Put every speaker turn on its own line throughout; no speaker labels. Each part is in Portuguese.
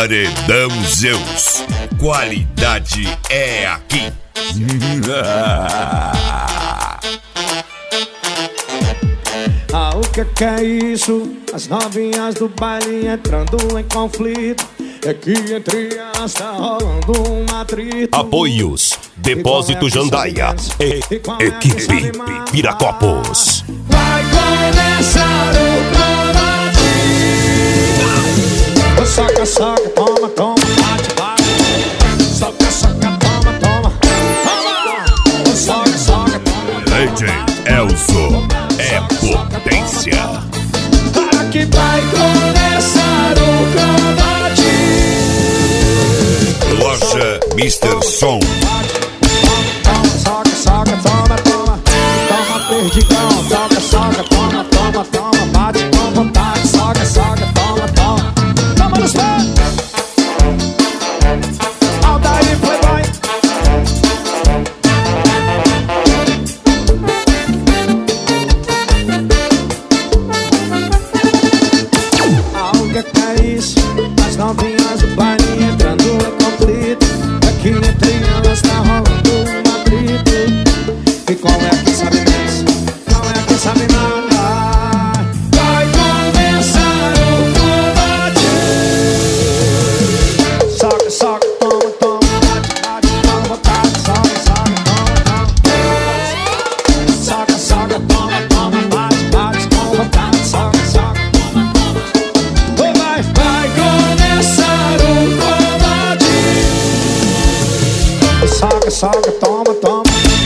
Paredão Zeus. Qualidade é aqui.
O que é isso? As novinhas do baile entrando em conflito. É que entre elas tá rolando um atrito.
Apoios: Depósito Jandaia e Equipe Viracopos.
Vai começar o combate. Soca, soca, toma, toma, bate, bate. Soca, soca, toma, toma, toma. Soca, soca, toma.
Legend Elzo é potência.
Aqui vai começar o combate.
Loja Mr. Som.
Toma, soca, soca, toma, toma. Toma, perdigão. Soca, soca, toma, toma, toma. Bate com vontade. Soca, soca, toma, toma. Toma nos pés. Aldair Playboy. Que é isso? As novinhas do baile entrando em conflito. Aqui entre elas tá rolando um atrito. E qual é que sabe mais? Qual é que sabe mais? Vai começar o combate. Soca, soca, toma, toma. Bate, bate, toma, vontade. Soca, soca, toma, toma. Soca, soca, toma, toma. Bate, bate, toma, vontade. Soca, soca. Vai começar o combate. Soca, soca, toma, toma.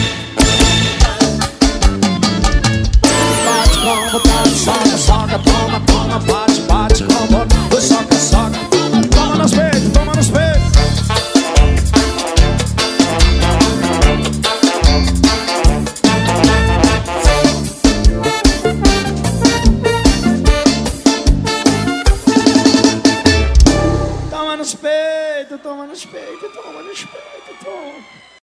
Bate com vontade. Soca, soca, toma, toma. Bate, bate com vontade. Soca, soca, toma, toma nos peitos, toma nos peitos. Toma nos peitos, toma nos peitos, toma nos peitos, toma.